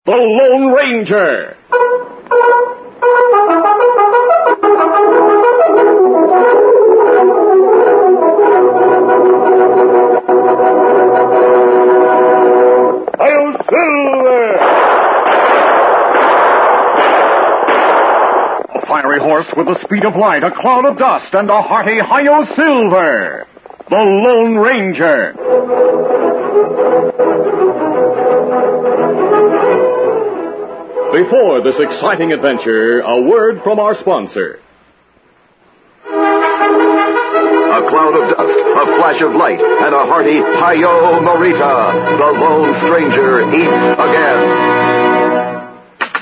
The Lone Ranger. Hail Silver! A fiery horse with the speed of light, a cloud of dust, and a hearty Hi-Yo Silver. The Lone Ranger. Before this exciting adventure, a word from our sponsor. A cloud of dust, a flash of light, and a hearty Hi-Yo Morita. The Lone Stranger eats again.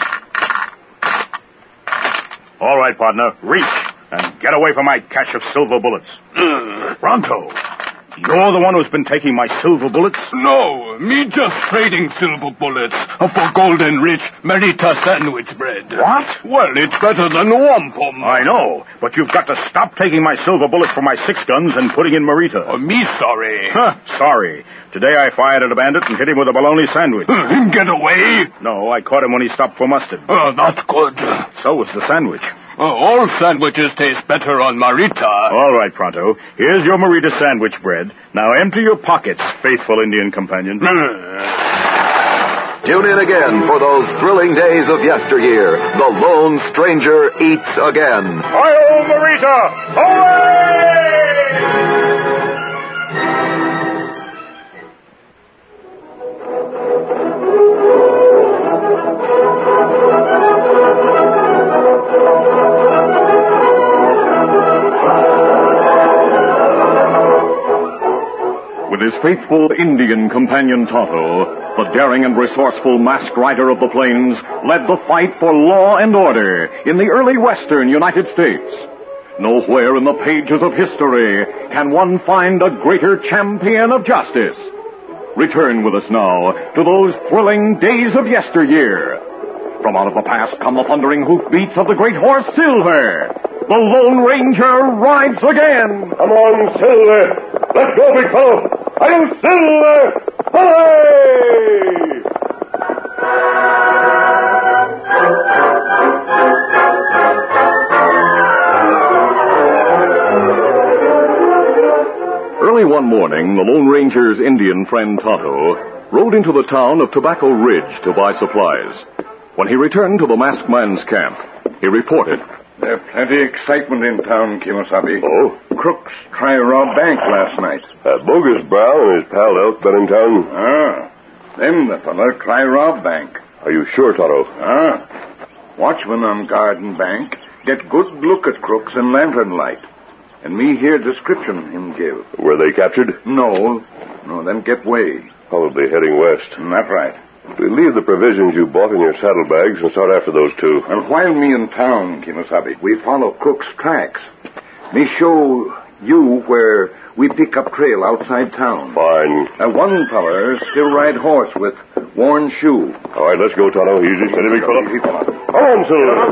All right, partner, reach and get away from my cache of silver bullets. Bronco, you're the one who's been taking my silver bullets? No, me just trading silver bullets for golden rich Merita sandwich bread. What? Well, it's better than wampum. I know, but you've got to stop taking my silver bullets from my 6 guns and putting in Merita. Me sorry. Sorry. Today I fired at a bandit and hit him with a bologna sandwich. Him get away? No, I caught him when he stopped for mustard. That's good. So was the sandwich. All sandwiches taste better on Merita. All right, Pronto. Here's your Merita sandwich bread. Now empty your pockets, faithful Indian companion. Tune in again for those thrilling days of yesteryear. The Lone Stranger eats again. Hi-Yo Merita! Away! With his faithful Indian companion Tonto, the daring and resourceful masked rider of the plains led the fight for law and order in the early western United States. Nowhere in the pages of history can one find a greater champion of justice. Return with us now to those thrilling days of yesteryear. From out of the past come the thundering hoofbeats of the great horse Silver. The Lone Ranger rides again. Come on, Silver. Let's go, big fellow. Hail Silver! Hooray! Early one morning, the Lone Ranger's Indian friend Tonto rode into the town of Tobacco Ridge to buy supplies. When he returned to the masked man's camp, he reported, There's plenty excitement in town, Kimosabe. Oh? Crooks try to rob bank last night. Bogus Brown and his pal Elk been in town. Them the fella try rob bank. Are you sure, Tonto? Watchman on guard in bank get good look at crooks in lantern light. And me hear description him give. Were they captured? No, them get way. Probably heading west. That's right. We'll leave the provisions you bought in your saddlebags and start after those two. And while me in town, Kimosabe, we follow Crook's tracks. Me show you where we pick up trail outside town. Fine. One feller still ride horse with worn shoe. All right, let's go, Tonto. Easy, steady, big fella. Easy, fella. Come on, Silver.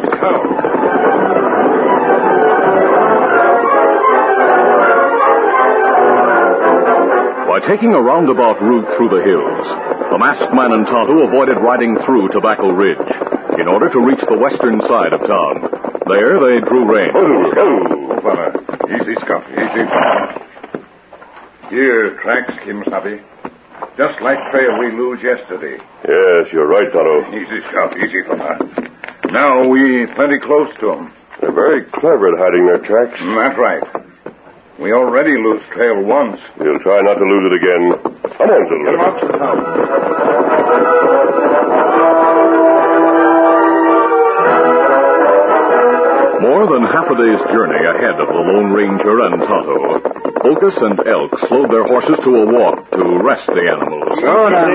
By taking a roundabout route through the hills, the masked man and Tonto avoided riding through Tobacco Ridge in order to reach the western side of town. There they drew rein. Oh, fella. Easy, Scuff. Easy, fella. Here, tracks, Kimosabe. Just like trail we lose yesterday. Yes, you're right, Tonto. Easy, Scuff. Easy, fella. Now we plenty close to them. They're very clever at hiding their tracks. That's right. We already lose trail once. We'll try not to lose it again. Come on, Silver. Get him up to town. More than half a day's journey ahead of the Lone Ranger and Tonto, Focus and Elk slowed their horses to a walk to rest the animals. Hold on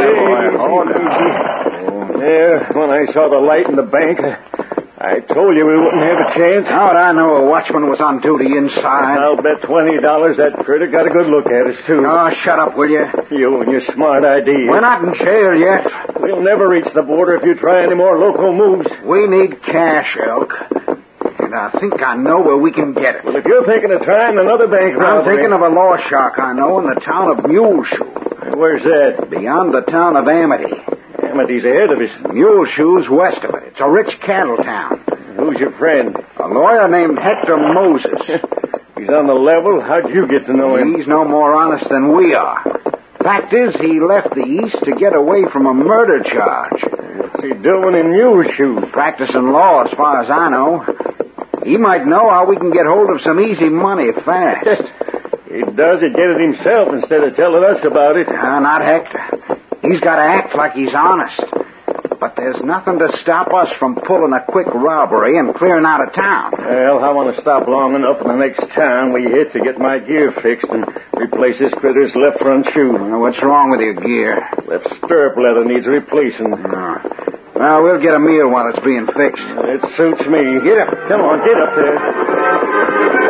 there, when I saw the light in the bank, I told you we wouldn't have a chance. How'd I know a watchman was on duty inside? I'll bet $20 that critter got a good look at us, too. Oh, shut up, will you? You and your smart idea. We're not in jail yet. We'll never reach the border if you try any more local moves. We need cash, Elk. And I think I know where we can get it. Well, if you're thinking of trying another bank I'm robbery... thinking of a law shark I know in the town of Muleshoe. Where's that? Beyond the town of Amity. encampment he's ahead of us. Mule Shoes west of it. It's a rich cattle town. Who's your friend? A lawyer named Hector Moses. He's on the level. How'd you get to know him? He's no more honest than we are. Fact is, he left the East to get away from a murder charge. What's he doing in Mule Shoes? Practicing law, as far as I know. He might know how we can get hold of some easy money fast. He does it, get it himself instead of telling us about it. Not Hector. He's got to act like he's honest. But there's nothing to stop us from pulling a quick robbery and clearing out of town. Well, I want to stop long enough in the next town we hit to get my gear fixed and replace this critter's left front shoe. What's wrong with your gear? That stirrup leather needs replacing. Well, we'll get a meal while it's being fixed. It suits me. Get up. Come on, get up there.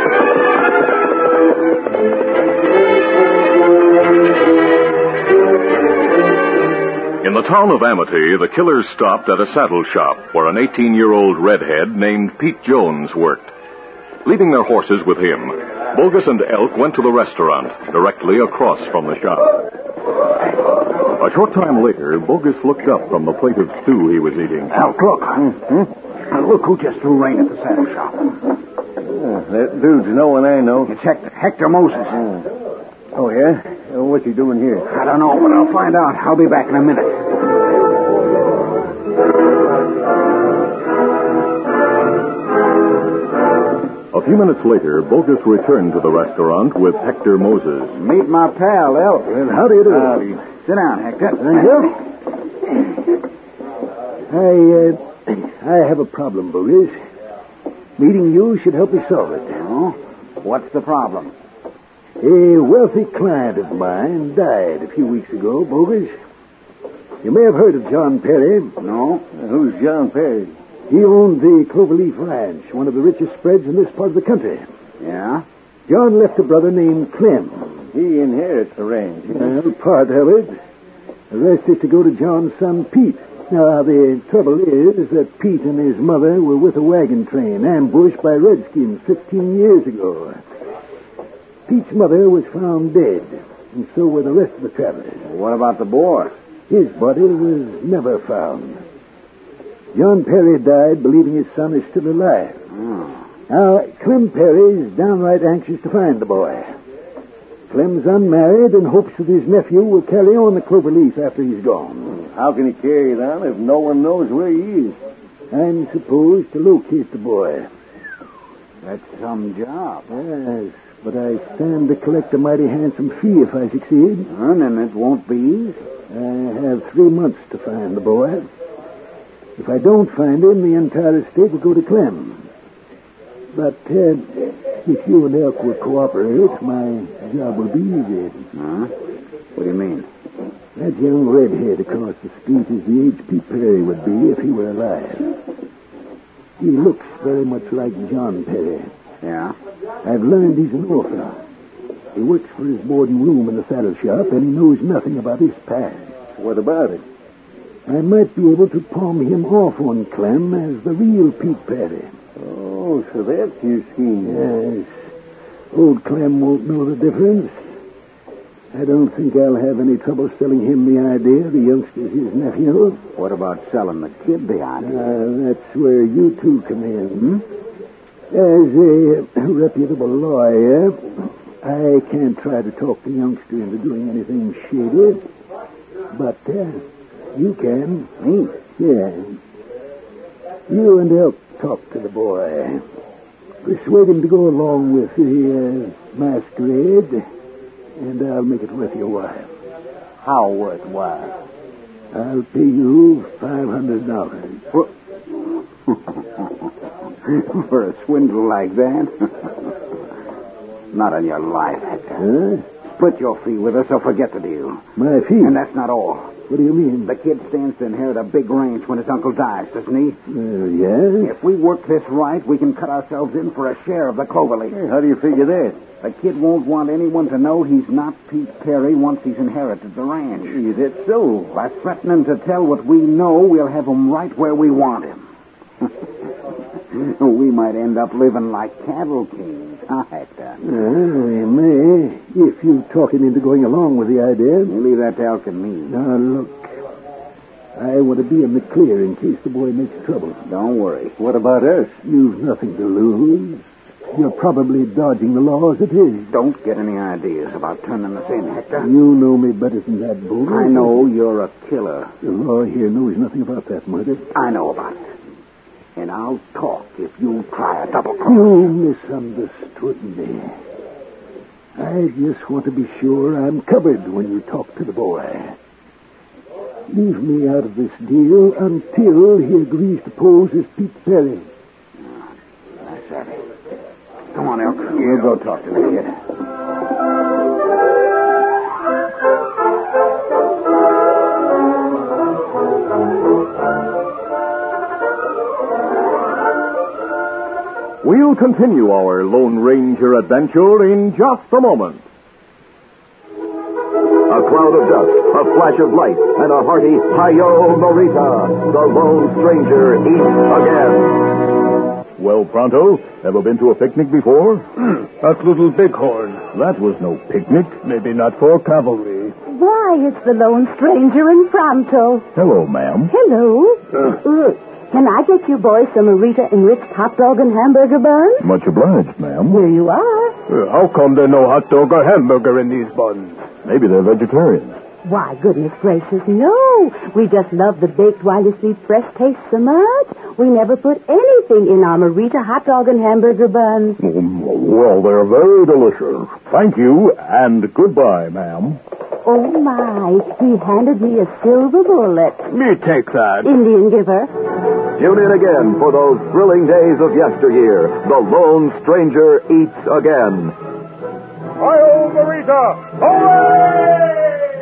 In the town of Amity, the killers stopped at a saddle shop where an 18-year-old redhead named Pete Jones worked. Leaving their horses with him, Bogus and Elk went to the restaurant directly across from the shop. A short time later, Bogus looked up from the plate of stew he was eating. Elk, look. Look who just threw rain at the saddle shop. That dude's no one I know. It's Hector Moses. Oh, yeah? What's he doing here? I don't know, but I'll find out. I'll be back in a minute. A few minutes later, Bogus returned to the restaurant with Hector Moses. Meet my pal, Elk. Well, how do you do? Sit down, Hector. Thank you. I have a problem, Bogus. Meeting you should help me solve it. Oh? What's the problem? A wealthy client of mine died a few weeks ago, Bogus. You may have heard of John Perry. No. Who's John Perry? He owned the Cloverleaf Ranch, one of the richest spreads in this part of the country. Yeah? John left a brother named Clem. He inherits the ranch. Well, part of it. The rest is to go to John's son, Pete. Now, the trouble is that Pete and his mother were with a wagon train ambushed by redskins 15 years ago. Pete's mother was found dead, and so were the rest of the travelers. What about the boy? His body was never found. John Perry died believing his son is still alive. Oh. Now, Clem Perry is downright anxious to find the boy. Clem's unmarried and hopes that his nephew will carry on the Cloverleaf after he's gone. How can he carry it on if no one knows where he is? I'm supposed to locate the boy. That's some job. Yes, but I stand to collect a mighty handsome fee if I succeed. And it won't be easy. I have 3 months to find the boy. If I don't find him, the entire estate will go to Clem. But if you and Elk will cooperate, my job will be easy. Huh? What do you mean? That young redhead across the street is the age Pete Perry would be if he were alive. He looks very much like John Perry. Yeah? I've learned he's an orphan. He works for his board and room in the saddle shop, and he knows nothing about his past. What about it? I might be able to palm him off on Clem as the real Pete Perry. Oh, so that's your scheme. Yes. Old Clem won't know the difference. I don't think I'll have any trouble selling him the idea the youngster's his nephew. What about selling the kid the idea? That's where you two come in. As a reputable lawyer, I can't try to talk the youngster into doing anything shady. But you can. Me? Yeah. You and Elk talk to the boy. Persuade him to go along with the masquerade, and I'll make it worth your while. How worthwhile? I'll pay you $500. For a swindle like that? Not on your life, Hector. Huh? Split your fee with us or forget the deal. My fee? And that's not all. What do you mean? The kid stands to inherit a big ranch when his uncle dies, doesn't he? Yeah? If we work this right, we can cut ourselves in for a share of the Cloverleaf. How do you figure that? The kid won't want anyone to know he's not Pete Perry once he's inherited the ranch. Is that so? By threatening to tell what we know, we'll have him right where we want him. We might end up living like cattle kings, huh, Hector? We may, if you talk him into going along with the idea. You leave that to Elk and me. Now, look. I want to be in the clear in case the boy makes trouble. Don't worry. What about us? You've nothing to lose. You're probably dodging the law as it is. Don't get any ideas about turning us in, Hector. You know me better than that, Boulder. I know you're a killer. The law here knows nothing about that murder. I know about it. And I'll talk if you try a double cross. You misunderstood me. I just want to be sure I'm covered when you talk to the boy. Leave me out of this deal until he agrees to pose as Pete Perry. That's it. Come on, Elk. We'll go talk to the kid. We'll continue our Lone Ranger adventure in just a moment. A cloud of dust, a flash of light, and a hearty Hi-Yo Morita. The Lone Stranger eats again. Well, Pronto, ever been to a picnic before? That little bighorn. That was no picnic. Maybe not for cavalry. Why, it's the Lone Stranger in Pronto. Hello, ma'am. Hello. Can I get you boys some Morita enriched hot dog and hamburger buns? Much obliged, ma'am. Here you are. How come there's no hot dog or hamburger in these buns? Maybe they're vegetarians. Why, goodness gracious, no. We just love the baked Wiley Sweet fresh taste so much. We never put anything in our Morita hot dog and hamburger buns. Well, they're very delicious. Thank you, and goodbye, ma'am. Oh, my. He handed me a silver bullet. Me take that. Indian giver. Tune in again for those thrilling days of yesteryear. The Lone Stranger eats again. Hi-yo, Morita! Hooray!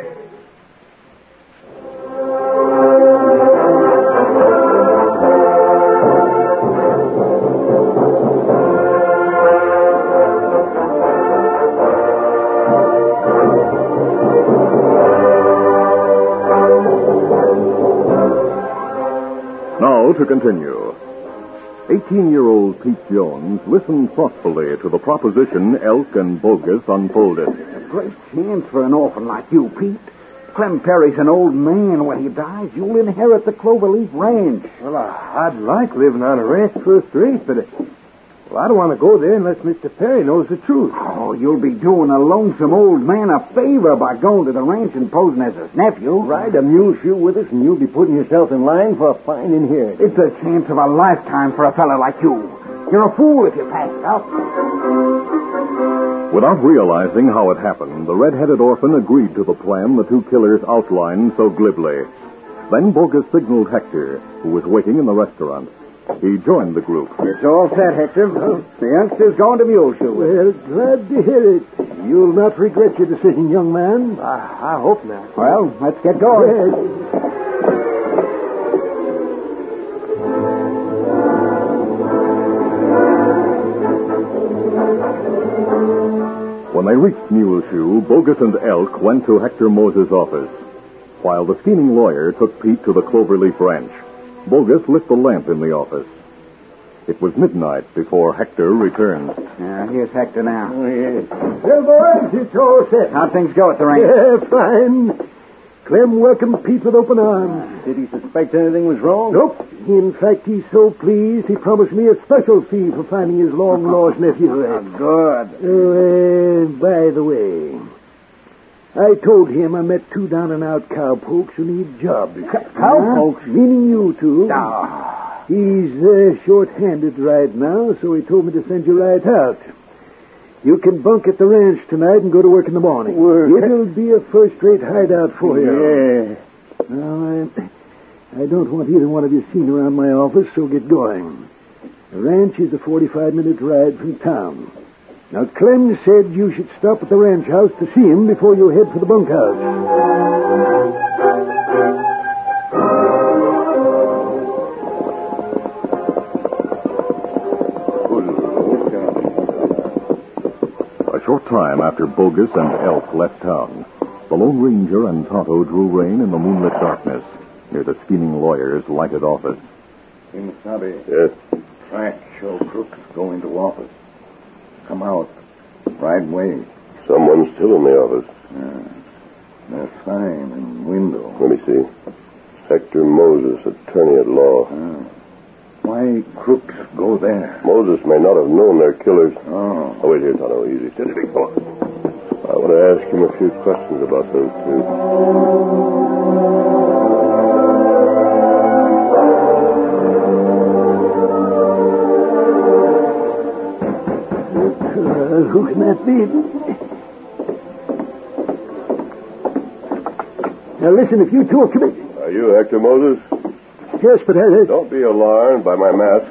Now to continue. 18-year-old Pete Jones listened thoughtfully to the proposition Elk and Bogus unfolded. A great chance for an orphan like you, Pete. Clem Perry's an old man. When he dies, you'll inherit the Cloverleaf Ranch. Well, I'd like living on a ranch first rate, but I don't want to go there unless Mr. Perry knows the truth. Oh, you'll be doing a lonesome old man a favor by going to the ranch and posing as his nephew. Ride a mule shoe with us, and you'll be putting yourself in line for a fine inheritance. It's a chance of a lifetime for a fella like you. You're a fool if you pass it up. Without realizing how it happened, the red-headed orphan agreed to the plan the two killers outlined so glibly. Then Bogus signaled Hector, who was waiting in the restaurant. He joined the group. It's all set, Hector. The youngster's going to mule shoe. Well, glad to hear it. You'll not regret your decision, young man. I hope not. Well, let's get going. Yes. When they reached Muleshoe, Bogus and Elk went to Hector Moses' office, while the scheming lawyer took Pete to the Cloverleaf Ranch. Bogus lit the lamp in the office. It was midnight before Hector returned. Here's Hector now. Oh, yes. Well, boys, it's all set. How'd things go at the ranch? Yeah, fine. Clem welcomed Pete with open arms. Did he suspect anything was wrong? Nope. In fact, he's so pleased he promised me a special fee for finding his long-lost nephew. Good. By the way, I told him I met two down-and-out cowpokes who need jobs. Cowpokes? Meaning you two. Ah. He's short-handed right now, so he told me to send you right out. You can bunk at the ranch tonight and go to work in the morning. It'll be a first-rate hideout for you. Yeah. Now, I don't want either one of you seen around my office, so get going. The ranch is a 45-minute ride from town. Now, Clem said you should stop at the ranch house to see him before you head for the bunkhouse. A short time after Bogus and Elk left town, the Lone Ranger and Tonto drew rein in the moonlit darkness near the scheming lawyer's lighted office. Kimasabi. Yes? Track show crooks going to office. Come out. Right way. Someone's still in the office. There's sign and window. Let me see. Hector Moses, attorney at law. Why crooks go there? Moses may not have known their killers. Oh. Wait here, Tonto. Easy. Steady, big boy. I want to ask him a few questions about those two. Who can that be? Now listen, if you two are committed. Are you Hector Moses? Yes, but Don't be alarmed by my mask.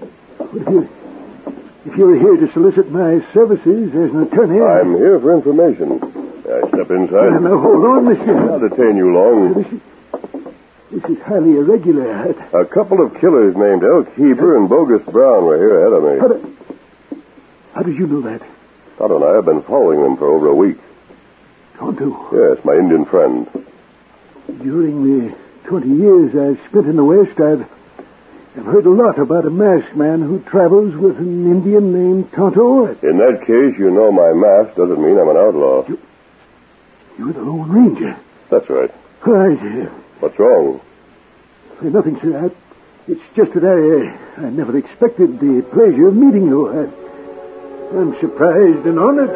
If you're here to solicit my services as an attorney... I'm here for information. May I step inside? Now, hold on, monsieur. I'll detain you long. This is highly irregular. A couple of killers named Elk Heber and Bogus Brown were here ahead of me. How did you know that? Tonto and I have been following them for over a week. Tonto? Yes, my Indian friend. During the 20 years I've spent in the West, I've heard a lot about a masked man who travels with an Indian named Tonto. In that case, you know my mask doesn't mean I'm an outlaw. You're the Lone Ranger. That's right. Right. What's wrong? Nothing, sir. It's just that I never expected the pleasure of meeting you. I'm surprised and honored.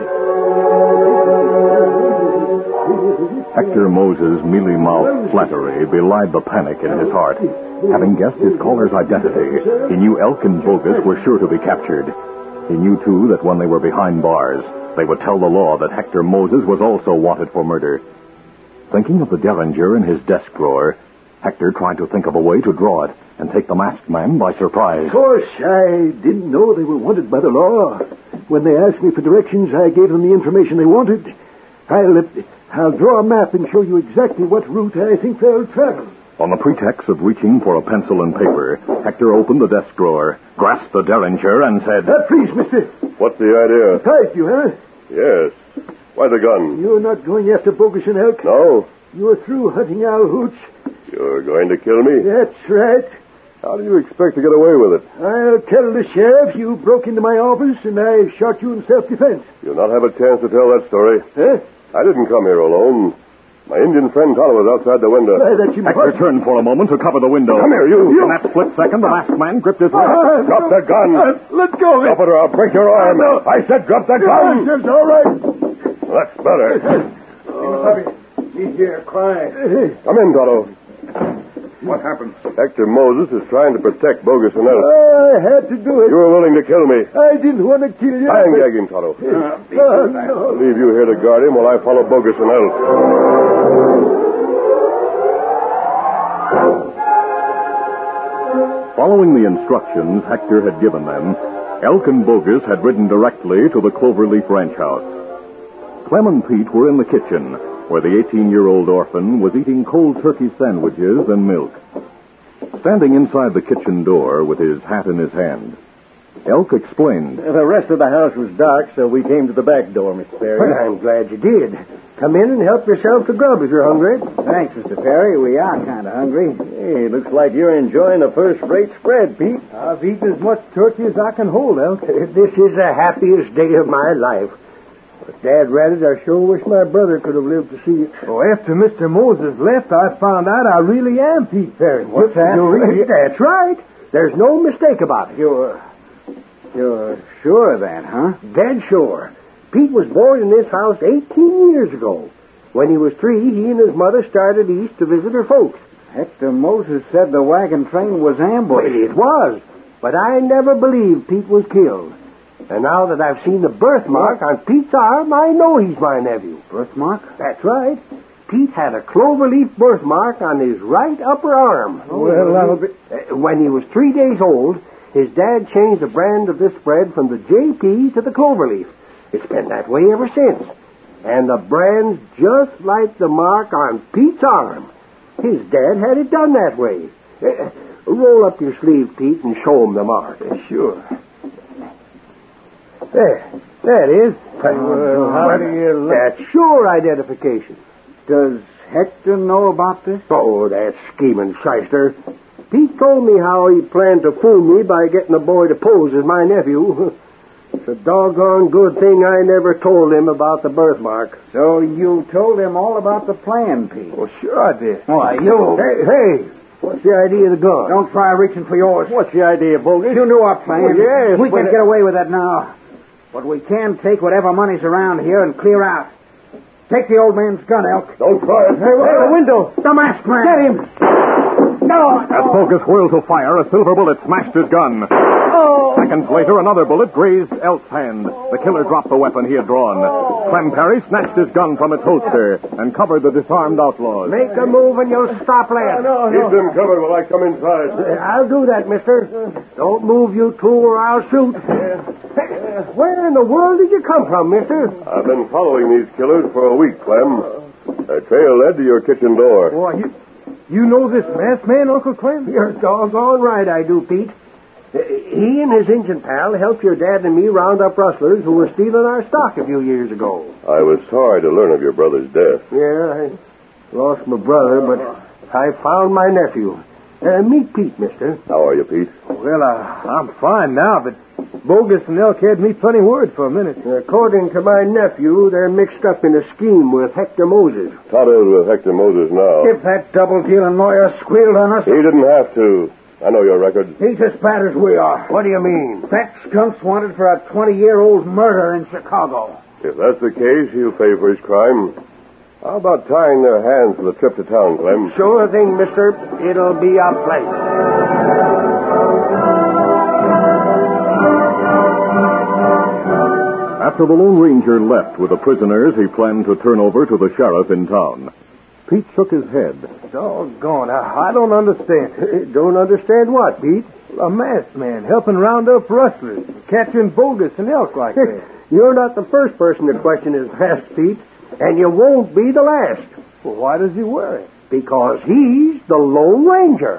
Hector Moses' mealy-mouthed flattery belied the panic in his heart. Having guessed his caller's identity, he knew Elk and Bogus were sure to be captured. He knew, too, that when they were behind bars, they would tell the law that Hector Moses was also wanted for murder. Thinking of the derringer in his desk drawer, Hector tried to think of a way to draw it and take the masked man by surprise. Of course, I didn't know they were wanted by the law. When they asked me for directions, I gave them the information they wanted. I'll draw a map and show you exactly what route I think they'll travel. On the pretext of reaching for a pencil and paper, Hector opened the desk drawer, grasped the derringer, and said... Please, mister. What's the idea? Surprised you, huh? Yes. Why the gun? You're not going after Bogus and Elk? No. You're through hunting Al Hooch? You're going to kill me? That's right. How do you expect to get away with it? I'll tell the sheriff you broke into my office and I shot you in self-defense. You'll not have a chance to tell that story. Huh? I didn't come here alone. My Indian friend Tonto was outside the window. Hector turned for a moment to cover the window. Come here, you. In that split second, the masked man gripped his wrist. Drop the gun. Let go of it. Drop it or I'll break your arm. No. I said drop the gun. It's all right. That's better. He's here crying. Come in, Tonto. What happened? Hector Moses is trying to protect Bogus and Elk. I had to do it. You were willing to kill me. I didn't want to kill you. I am gagging, Tonto. No. I'll leave you here to guard him while I follow Bogus and Elk. Following the instructions Hector had given them, Elk and Bogus had ridden directly to the Cloverleaf Ranch house. Clem and Pete were in the kitchen, where the 18-year-old orphan was eating cold turkey sandwiches and milk. Standing inside the kitchen door with his hat in his hand, Elk explained. The rest of the house was dark, so we came to the back door, Mr. Perry. Well, I'm glad you did. Come in and help yourself to grub if you're hungry. Thanks, Mr. Perry. We are kind of hungry. Hey, looks like you're enjoying a first-rate spread, Pete. I've eaten as much turkey as I can hold, Elk. This is the happiest day of my life. But Dad ratted, I sure wish my brother could have lived to see it. Oh, after Mr. Moses left, I found out I really am Pete Perry. What's that? That's right. There's no mistake about it. You're sure then, huh? Dead sure. Pete was born in this house 18 years ago. When he was 3, he and his mother started east to visit her folks. Hector Moses said the wagon train was ambushed. Well, it was, but I never believed Pete was killed. And now that I've seen the birthmark on Pete's arm, I know he's my nephew. Birthmark? That's right. Pete had a cloverleaf birthmark on his right upper arm. Well, that'll be... When he was 3 days old, his dad changed the brand of this spread from the JP to the cloverleaf. It's been that way ever since. And the brand's just like the mark on Pete's arm. His dad had it done that way. Roll up your sleeve, Pete, and show him the mark. Sure. There it is. How do you like... That's sure identification. Does Hector know about this? Oh, that scheming shyster. Pete told me how he planned to fool me by getting a boy to pose as my nephew. It's a doggone good thing I never told him about the birthmark. So you told him all about the plan, Pete? Well, sure I did. Why, you... Hey! What's the idea of the gun? Don't try reaching for yours. What's the idea, Bogus? You knew our plan. Well, yes, we but can't get away with that now. But we can take whatever money's around here and clear out. Take the old man's gun, Elk. Don't try it. Hey, the window. The masked man. Get him. No. As Bogus whirled to fire, a silver bullet smashed his gun. Seconds later, another bullet grazed Elk's hand. The killer dropped the weapon he had drawn. Clem Perry snatched his gun from its holster and covered the disarmed outlaws. Make a move and you'll stop, lad. Keep them covered while I come inside. I'll do that, mister. Don't move, you two, or I'll shoot. Where in the world did you come from, mister? I've been following these killers for a week, Clem. Their trail led to your kitchen door. Boy, you know this masked man, Uncle Clem? You're doggone right I do, Pete. He and his Injun pal helped your dad and me round up rustlers who were stealing our stock a few years ago. I was sorry to learn of your brother's death. Yeah, I lost my brother, but I found my nephew. Meet Pete, mister. How are you, Pete? Well, I'm fine now, but Bogus and Elk had me plenty word for a minute. According to my nephew, they're mixed up in a scheme with Hector Moses. Toddles with Hector Moses now. If that double-dealing lawyer squealed on us... He didn't have to. I know your record. He's as bad as we are. What do you mean? That skunk's wanted for a 20-year-old murder in Chicago. If that's the case, he'll pay for his crime. How about tying their hands for the trip to town, Clem? Sure thing, mister. It'll be a pleasure. After the Lone Ranger left with the prisoners, he planned to turn over to the sheriff in town. Pete shook his head. Doggone, I don't understand. Don't understand what, Pete? A masked man helping round up rustlers, catching Bogus and Elk like that. You're not the first person to question his past, Pete, and you won't be the last. Well, why does he wear it? Because he's the Lone Ranger.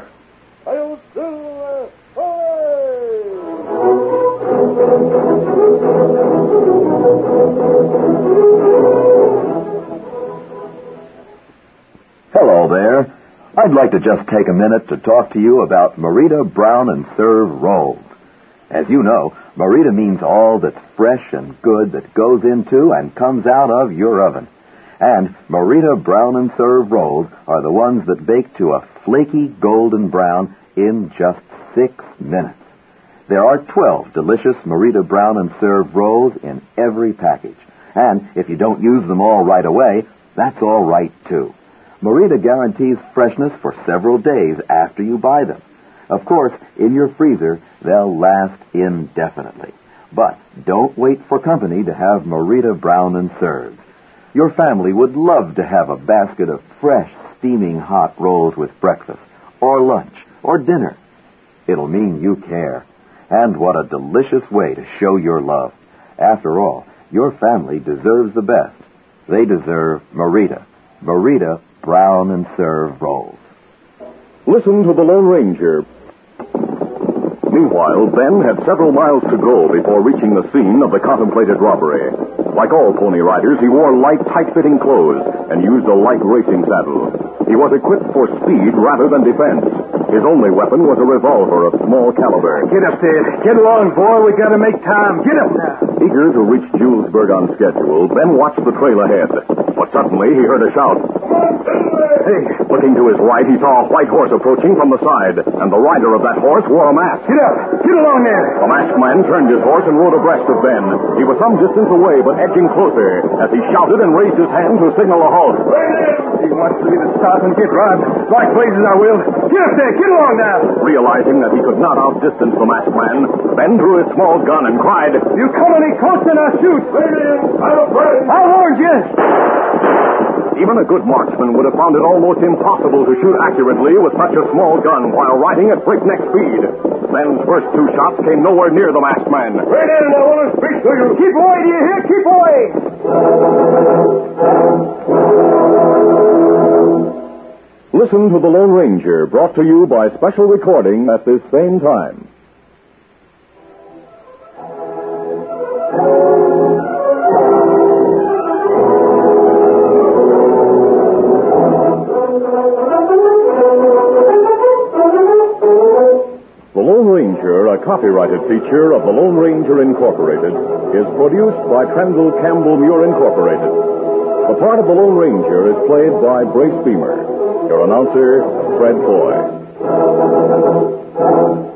Hello there. I'd like to just take a minute to talk to you about Merita Brown and Serve rolls. As you know, Merita means all that's fresh and good that goes into and comes out of your oven. And Merita Brown and Serve rolls are the ones that bake to a flaky golden brown in just 6 minutes. There are 12 delicious Merita Brown and Serve rolls in every package. And if you don't use them all right away, that's all right, too. Merita guarantees freshness for several days after you buy them. Of course, in your freezer, they'll last indefinitely. But don't wait for company to have Merita Brown and Serve. Your family would love to have a basket of fresh, steaming hot rolls with breakfast, or lunch, or dinner. It'll mean you care. And what a delicious way to show your love. After all, your family deserves the best. They deserve Merita. Merita Brown and Serve rolls. Listen to the Lone Ranger. Meanwhile, Ben had several miles to go before reaching the scene of the contemplated robbery. Like all Pony Riders, he wore light, tight-fitting clothes and used a light racing saddle. He was equipped for speed rather than defense. His only weapon was a revolver of small caliber. Get up there. Get along, boy. We gotta make time. Get up now. Eager to reach Julesburg on schedule, Ben watched the trail ahead. But suddenly he heard a shout. Hey. Looking to his right, he saw a white horse approaching from the side, and the rider of that horse wore a mask. Get up. Get along there. The masked man turned his horse and rode abreast of Ben. He was some distance away, but edging closer as he shouted and raised his hand to signal a halt. He wants me to stop and get robbed. Like blazes, I will. Get up there. Get along now. Realizing that he could not outdistance the masked man, Ben drew his small gun and cried, "You come any closer and I'll shoot." I'm afraid. I warned you. Even a good marksman would have found it almost impossible to shoot accurately with such a small gun while riding at breakneck speed. Ben's first 2 shots came nowhere near the masked man. Wait in, I want to speak to you. Keep away, do you hear? Keep away. Listen to The Lone Ranger, brought to you by special recording at this same time. The Lone Ranger, a copyrighted feature of the Lone Ranger Incorporated, is produced by Trendle Campbell Muir Incorporated. The part of the Lone Ranger is played by Brace Beamer. Your announcer, Fred Foy.